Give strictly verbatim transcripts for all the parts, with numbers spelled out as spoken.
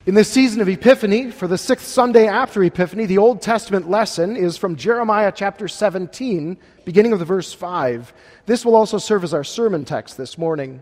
In this season of Epiphany, for the sixth Sunday after Epiphany, the Old Testament lesson is from Jeremiah chapter seventeen, beginning of the verse five. This will also serve as our sermon text this morning.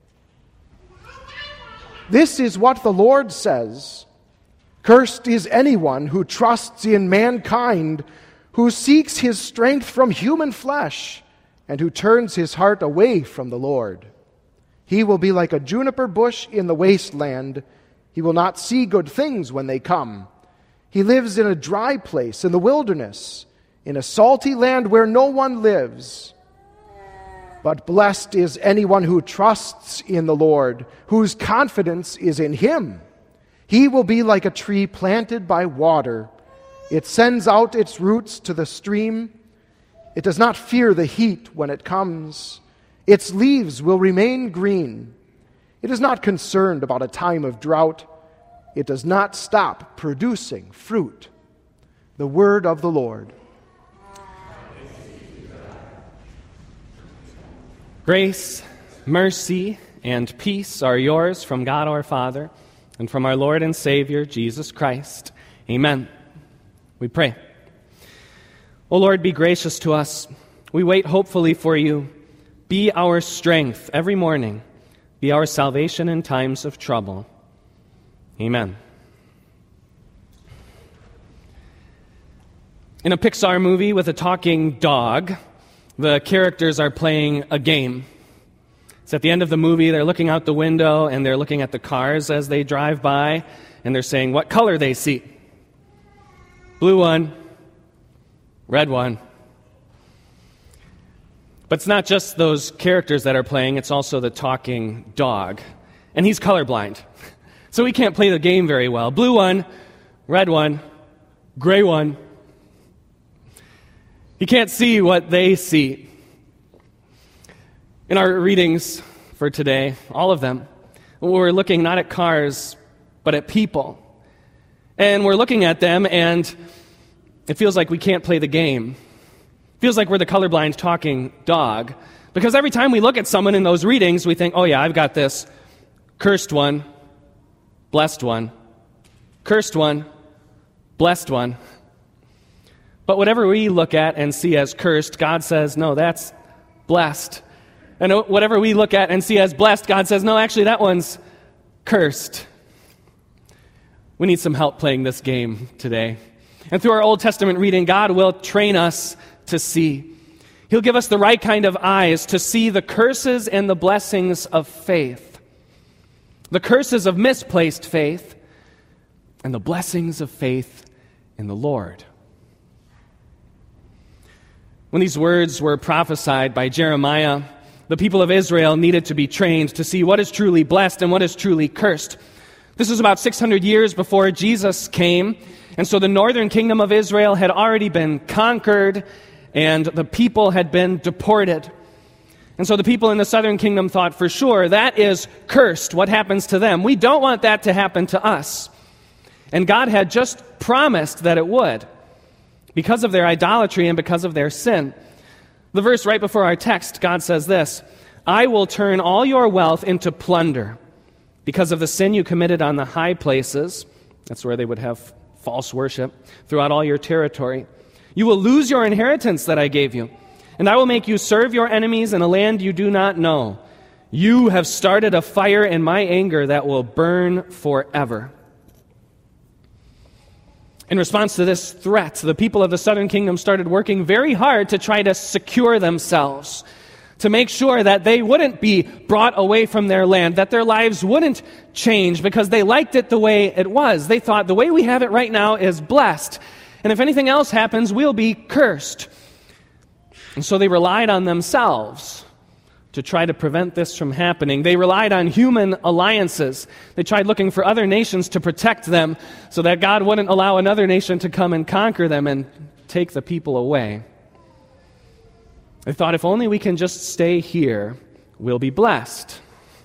This is what the Lord says: "Cursed is anyone who trusts in mankind, who seeks his strength from human flesh, and who turns his heart away from the Lord. He will be like a juniper bush in the wasteland. He will not see good things when they come. He lives in a dry place in the wilderness, in a salty land where no one lives. But blessed is anyone who trusts in the Lord, whose confidence is in Him. He will be like a tree planted by water. It sends out its roots to the stream. It does not fear the heat when it comes. Its leaves will remain green. It is not concerned about a time of drought. It does not stop producing fruit." The word of the Lord. Grace, mercy, and peace are yours from God our Father and from our Lord and Savior, Jesus Christ. Amen. We pray. O Lord, be gracious to us. We wait hopefully for you. Be our strength every morning. Be our salvation in times of trouble. Amen. In a Pixar movie with a talking dog, the characters are playing a game. It's at the end of the movie, they're looking out the window and they're looking at the cars as they drive by, and they're saying what color they see. Blue one, red one. But it's not just those characters that are playing, it's also the talking dog. And he's colorblind, so he can't play the game very well. Blue one, red one, gray one. He can't see what they see. In our readings for today, all of them, we're looking not at cars, but at people. And we're looking at them, and it feels like we can't play the game. Feels like we're the colorblind talking dog. Because every time we look at someone in those readings, we think, oh yeah, I've got this cursed one, blessed one, cursed one, blessed one. But whatever we look at and see as cursed, God says, no, that's blessed. And whatever we look at and see as blessed, God says, no, actually that one's cursed. We need some help playing this game today. And through our Old Testament reading, God will train us to see. He'll give us the right kind of eyes to see the curses and the blessings of faith. The curses of misplaced faith and the blessings of faith in the Lord. When these words were prophesied by Jeremiah, the people of Israel needed to be trained to see what is truly blessed and what is truly cursed. This was about six hundred years before Jesus came, and so the northern kingdom of Israel had already been conquered, and the people had been deported. And so the people in the southern kingdom thought, for sure, that is cursed, what happens to them. We don't want that to happen to us. And God had just promised that it would, because of their idolatry and because of their sin. The verse right before our text, God says this: "I will turn all your wealth into plunder because of the sin you committed on the high places." That's where they would have false worship throughout all your territory. "You will lose your inheritance that I gave you, and I will make you serve your enemies in a land you do not know. You have started a fire in my anger that will burn forever." In response to this threat, the people of the southern kingdom started working very hard to try to secure themselves, to make sure that they wouldn't be brought away from their land, that their lives wouldn't change because they liked it the way it was. They thought the way we have it right now is blessed, and if anything else happens, we'll be cursed. And so they relied on themselves to try to prevent this from happening. They relied on human alliances. They tried looking for other nations to protect them so that God wouldn't allow another nation to come and conquer them and take the people away. They thought, if only we can just stay here, we'll be blessed.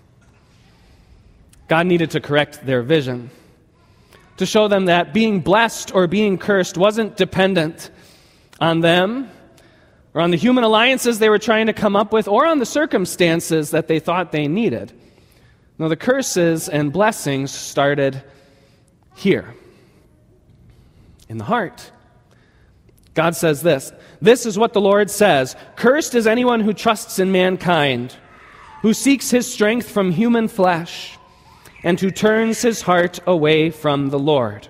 God needed to correct their vision, to show them that being blessed or being cursed wasn't dependent on them or on the human alliances they were trying to come up with, or on the circumstances that they thought they needed. No, the curses and blessings started here, in the heart. God says this, "This is what the Lord says, cursed is anyone who trusts in mankind, who seeks his strength from human flesh, and who turns his heart away from the Lord."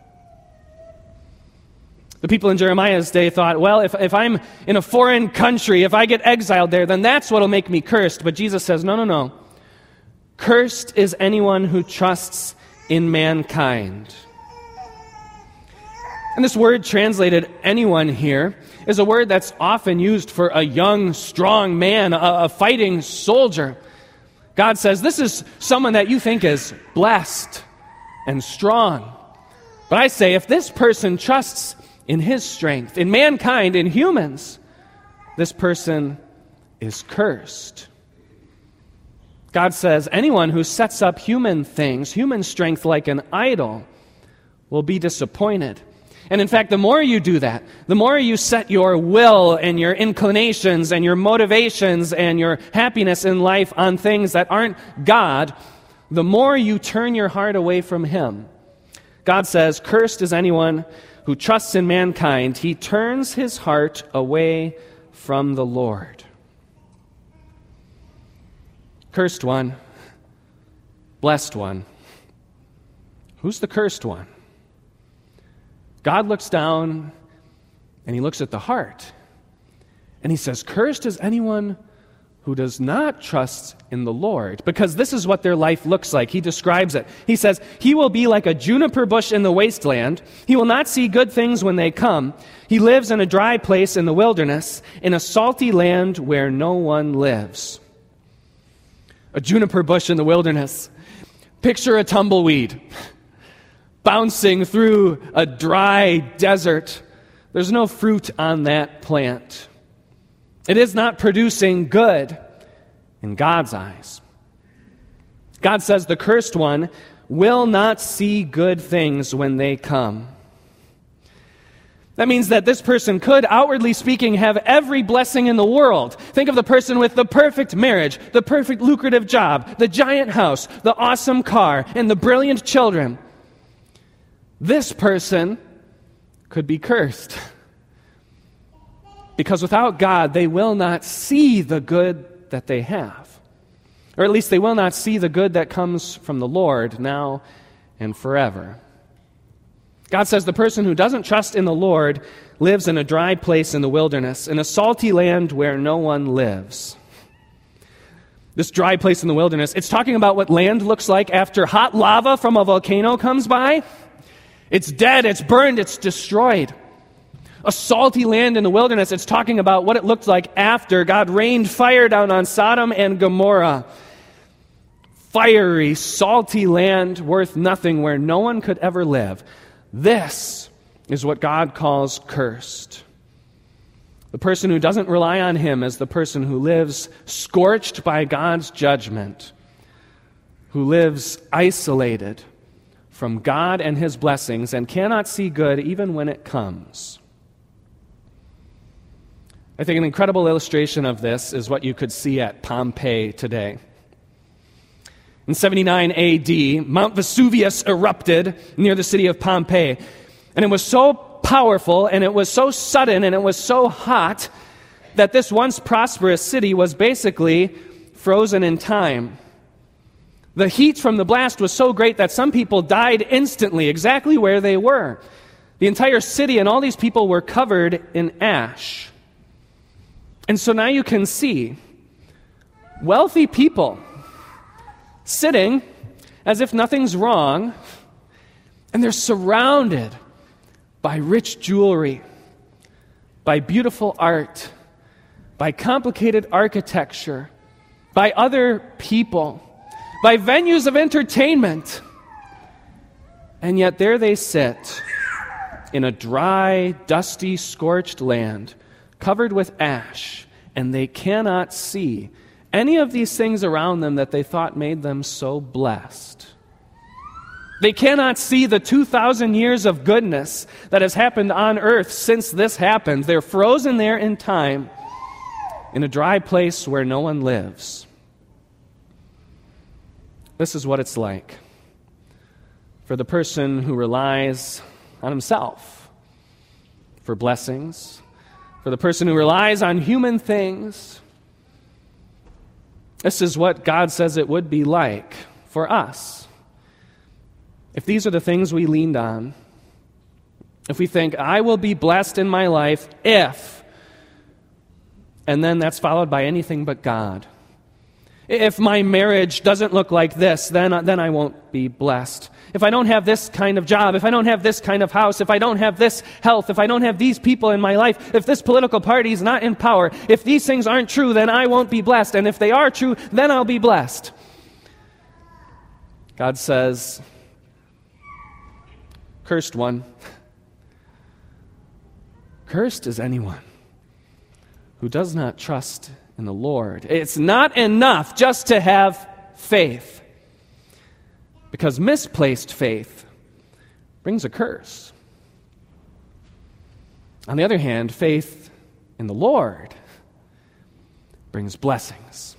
The people in Jeremiah's day thought, well, if, if I'm in a foreign country, if I get exiled there, then that's what will make me cursed. But Jesus says, no, no, no. Cursed is anyone who trusts in mankind. And this word translated anyone here is a word that's often used for a young, strong man, a, a fighting soldier. God says, this is someone that you think is blessed and strong. But I say, if this person trusts in his strength, in mankind, in humans, this person is cursed. God says, anyone who sets up human things, human strength like an idol, will be disappointed. And in fact, the more you do that, the more you set your will and your inclinations and your motivations and your happiness in life on things that aren't God, the more you turn your heart away from Him. God says, cursed is anyone who trusts in mankind. He turns his heart away from the Lord. Cursed one, blessed one. Who's the cursed one? God looks down and He looks at the heart. And He says, cursed is anyone who does not trust in the Lord, because this is what their life looks like. He describes it. He says, he will be like a juniper bush in the wasteland. He will not see good things when they come. He lives in a dry place in the wilderness, in a salty land where no one lives. A juniper bush in the wilderness. Picture a tumbleweed bouncing through a dry desert. There's no fruit on that plant. It is not producing good in God's eyes. God says the cursed one will not see good things when they come. That means that this person could, outwardly speaking, have every blessing in the world. Think of the person with the perfect marriage, the perfect lucrative job, the giant house, the awesome car, and the brilliant children. This person could be cursed. Because without God, they will not see the good that they have. Or at least they will not see the good that comes from the Lord now and forever. God says the person who doesn't trust in the Lord lives in a dry place in the wilderness, in a salty land where no one lives. This dry place in the wilderness, it's talking about what land looks like after hot lava from a volcano comes by. It's dead, it's burned, it's destroyed. A salty land in the wilderness, it's talking about what it looked like after God rained fire down on Sodom and Gomorrah. Fiery, salty land worth nothing where no one could ever live. This is what God calls cursed. The person who doesn't rely on Him is the person who lives scorched by God's judgment, who lives isolated from God and His blessings and cannot see good even when it comes. I think an incredible illustration of this is what you could see at Pompeii today. In seventy-nine A D, Mount Vesuvius erupted near the city of Pompeii. And it was so powerful, and it was so sudden, and it was so hot that this once prosperous city was basically frozen in time. The heat from the blast was so great that some people died instantly, exactly where they were. The entire city and all these people were covered in ash. And so now you can see wealthy people sitting as if nothing's wrong, and they're surrounded by rich jewelry, by beautiful art, by complicated architecture, by other people, by venues of entertainment. And yet there they sit in a dry, dusty, scorched land, covered with ash, and they cannot see any of these things around them that they thought made them so blessed. They cannot see the two thousand years of goodness that has happened on earth since this happened. They're frozen there in time, in a dry place where no one lives. This is what it's like for the person who relies on himself for blessings, for the person who relies on human things. This is what God says it would be like for us. If these are the things we leaned on, if we think, I will be blessed in my life if, and then that's followed by anything but God. If my marriage doesn't look like this, then, then I won't be blessed. If I don't have this kind of job, if I don't have this kind of house, if I don't have this health, if I don't have these people in my life, if this political party is not in power, if these things aren't true, then I won't be blessed. And if they are true, then I'll be blessed. God says, cursed one. Cursed is anyone who does not trust in the Lord. It's not enough just to have faith, because misplaced faith brings a curse. On the other hand, faith in the Lord brings blessings.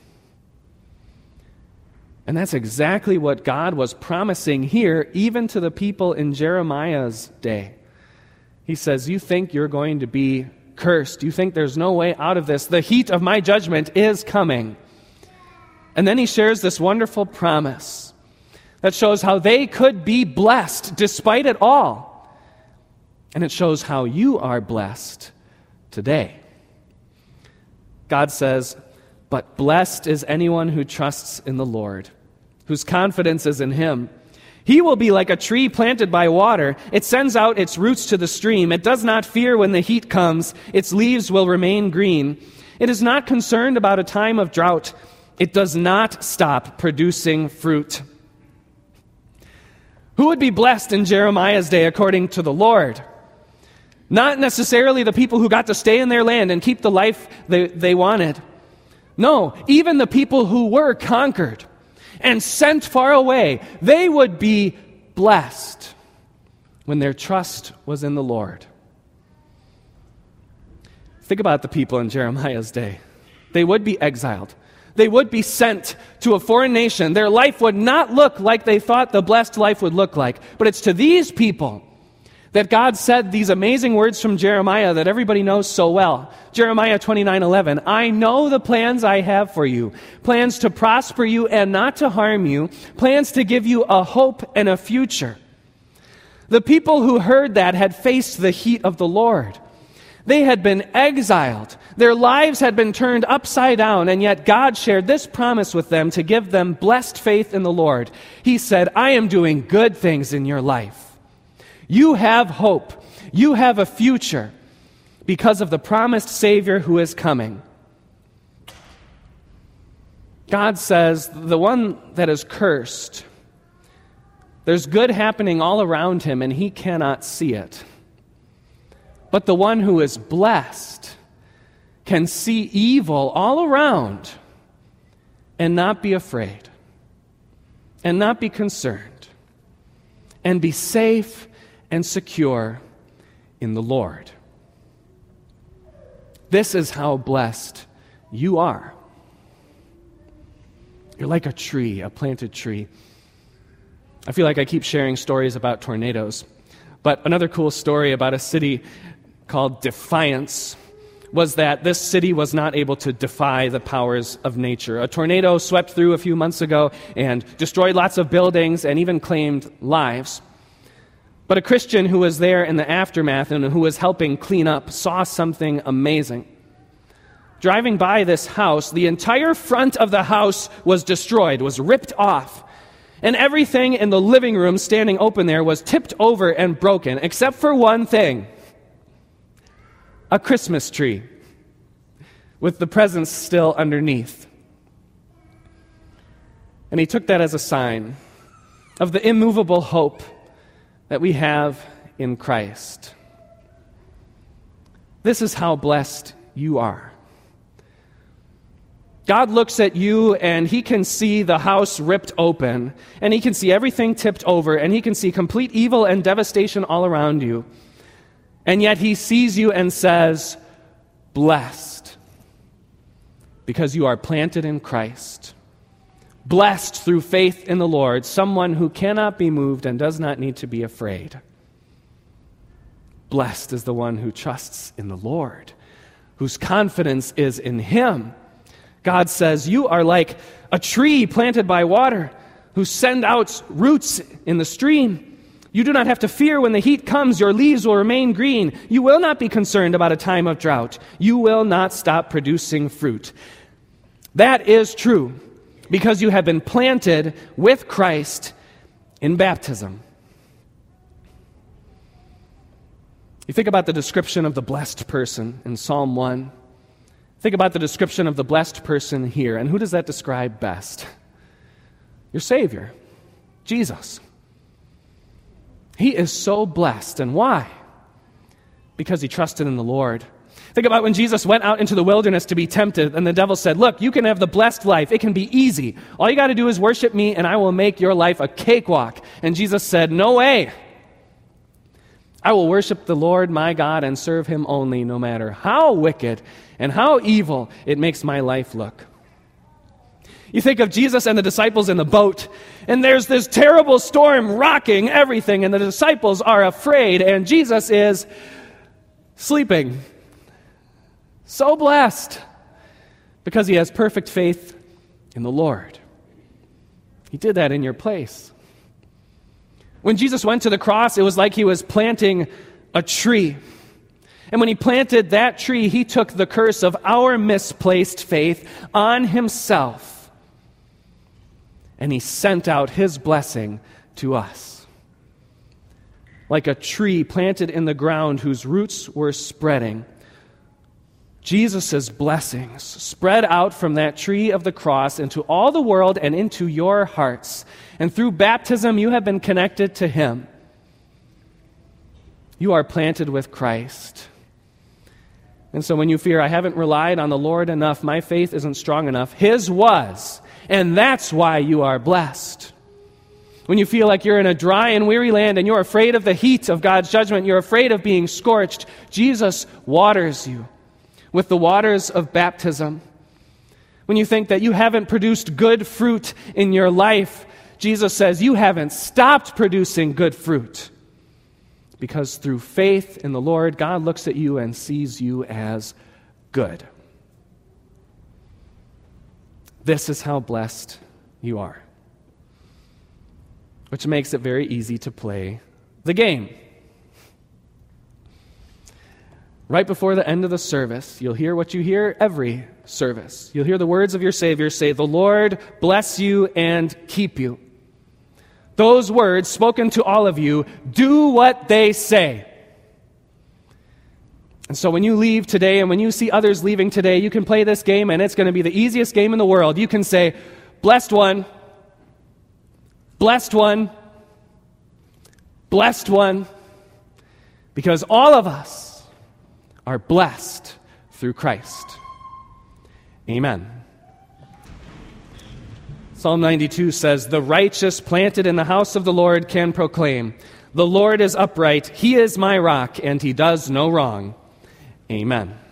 And that's exactly what God was promising here, even to the people in Jeremiah's day. He says, you think you're going to be cursed. You think there's no way out of this. The heat of my judgment is coming. And then he shares this wonderful promise that shows how they could be blessed despite it all. And it shows how you are blessed today. God says, but blessed is anyone who trusts in the Lord, whose confidence is in him. He will be like a tree planted by water. It sends out its roots to the stream. It does not fear when the heat comes. Its leaves will remain green. It is not concerned about a time of drought. It does not stop producing fruit. Who would be blessed in Jeremiah's day according to the Lord? Not necessarily the people who got to stay in their land and keep the life they, they wanted. No, even the people who were conquered and sent far away, they would be blessed when their trust was in the Lord. Think about the people in Jeremiah's day. They would be exiled. They would be sent to a foreign nation. Their life would not look like they thought the blessed life would look like. But it's to these people that God said these amazing words from Jeremiah that everybody knows so well. Jeremiah twenty-nine eleven, I know the plans I have for you, plans to prosper you and not to harm you, plans to give you a hope and a future. The people who heard that had faced the heat of the Lord. They had been exiled. Their lives had been turned upside down, and yet God shared this promise with them to give them blessed faith in the Lord. He said, I am doing good things in your life. You have hope. You have a future because of the promised Savior who is coming. God says, the one that is cursed, there's good happening all around him and he cannot see it. But the one who is blessed can see evil all around and not be afraid and not be concerned and be safe and secure in the Lord. This is how blessed you are. You're like a tree, a planted tree. I feel like I keep sharing stories about tornadoes, but another cool story about a city called Defiance was that this city was not able to defy the powers of nature. A tornado swept through a few months ago and destroyed lots of buildings and even claimed lives. But a Christian who was there in the aftermath and who was helping clean up saw something amazing. Driving by this house, the entire front of the house was destroyed, was ripped off. And everything in the living room standing open there was tipped over and broken, except for one thing. A Christmas tree with the presents still underneath. And he took that as a sign of the immovable hope that we have in Christ. This is how blessed you are. God looks at you and he can see the house ripped open, and he can see everything tipped over, and he can see complete evil and devastation all around you. And yet he sees you and says, blessed, because you are planted in Christ. blessed through faith in the Lord, someone who cannot be moved and does not need to be afraid. Blessed is the one who trusts in the Lord, whose confidence is in Him. God says, you are like a tree planted by water, who send out roots in the stream. You do not have to fear when the heat comes. Your leaves will remain green. You will not be concerned about a time of drought. You will not stop producing fruit. That is true because you have been planted with Christ in baptism. You think about the description of the blessed person in Psalm one. Think about the description of the blessed person here. And who does that describe best? Your Savior, Jesus. He is so blessed. And why? Because he trusted in the Lord. Think about when Jesus went out into the wilderness to be tempted, and the devil said, look, you can have the blessed life. It can be easy. All you got to do is worship me, and I will make your life a cakewalk. And Jesus said, no way. I will worship the Lord my God and serve him only, no matter how wicked and how evil it makes my life look. You think of Jesus and the disciples in the boat, and there's this terrible storm rocking everything, and the disciples are afraid, and Jesus is sleeping. So blessed, because he has perfect faith in the Lord. He did that in your place. When Jesus went to the cross, it was like he was planting a tree. And when he planted that tree, he took the curse of our misplaced faith on himself. And he sent out his blessing to us. Like a tree planted in the ground whose roots were spreading, Jesus' blessings spread out from that tree of the cross into all the world and into your hearts. And through baptism, you have been connected to him. You are planted with Christ. And so when you fear, I haven't relied on the Lord enough, my faith isn't strong enough, his was. And that's why you are blessed. When you feel like you're in a dry and weary land and you're afraid of the heat of God's judgment, you're afraid of being scorched, Jesus waters you with the waters of baptism. When you think that you haven't produced good fruit in your life, Jesus says you haven't stopped producing good fruit. Because through faith in the Lord, God looks at you and sees you as good. This is how blessed you are. Which makes it very easy to play the game. Right before the end of the service, you'll hear what you hear every service. You'll hear the words of your Savior say, "The Lord bless you and keep you." Those words spoken to all of you, do what they say. And so when you leave today and when you see others leaving today, you can play this game and it's going to be the easiest game in the world. You can say, "Blessed one, blessed one, blessed one," because all of us are blessed through Christ. Amen. Psalm ninety-two says, "The righteous planted in the house of the Lord can proclaim, 'The Lord is upright, he is my rock, and he does no wrong.'" Amen.